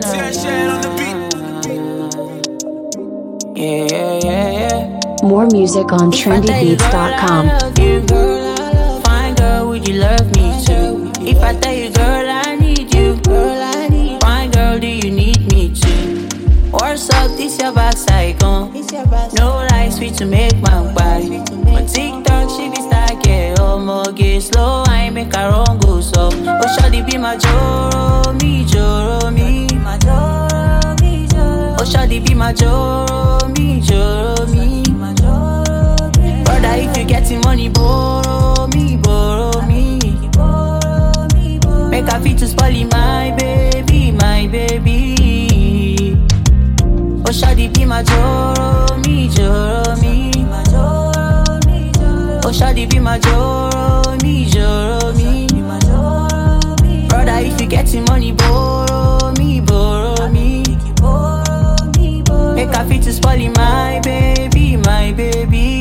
More music on trendybeats.com. Fine girl, would you love me too? If I tell you, girl, I need you. Fine girl, do you need me too? What's up, this your backside gone? No lies, sweet to make my body. On TikTok, she be stuck, yeah. Oh, more get slow, I ain't make her wrong go so. Oh, shawty be my Joro, me, Joro, me. Oh, shawty be my Joro, me, Joro, me. Brother, if you getting money, borrow me, borrow me. Make her fit to spoil my baby, my baby. Oh, shawty be my Joro, me, Joro, me. Oh, shawty be my Joro, me, Joro, me. Brother, if you getting money, borrow me, borrow me. Make her fit to spoil my baby, my baby.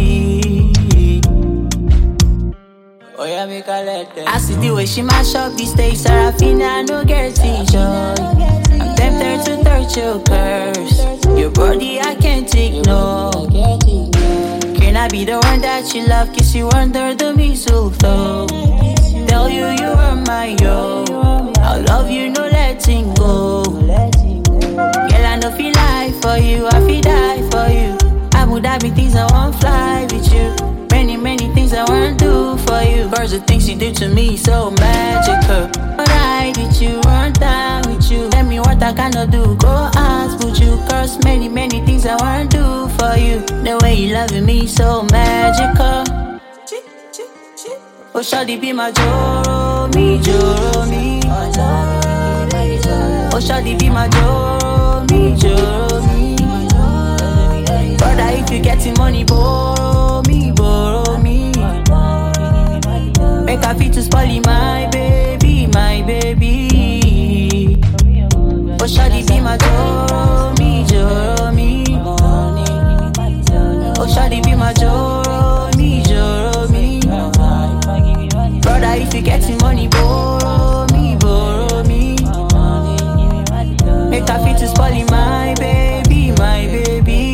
Oh yeah, make her let them. I see the way she mash up the stage, Serafina, no guarantee joy. I'm tempted to touch your curves. Your body I can't ignore. Can I be the one that you love? Kiss you under the mistletoe. Tell you you are my yo. I love you, no letting go. Girl, I no feel lie for you, I feel die for you. I would have things I want fly with you. Many, many things I wanna do for you. Cause the things you do to me so magical. But I with you, run down with you. Tell me what I cannot do, go ask would you. Cause many, many things I wanna do for you. The way you loving me so magical. Oh, shawty be my Joro, me, Joro, me. Oh, shawty be my Joro, me, Joro, me. Brother, if you getting money, borrow me, borrow me. Make her fit to spoil my baby, my baby. Oh, shawty be my Joro, me, Joro, me. Oh, shawty be my Joro, me, Joro, me. Brother, if you getting money, borrow me, borrow me. Make her fit to spoil my baby, my baby.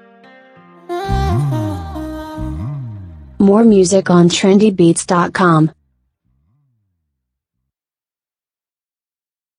More music on trendybeats.com.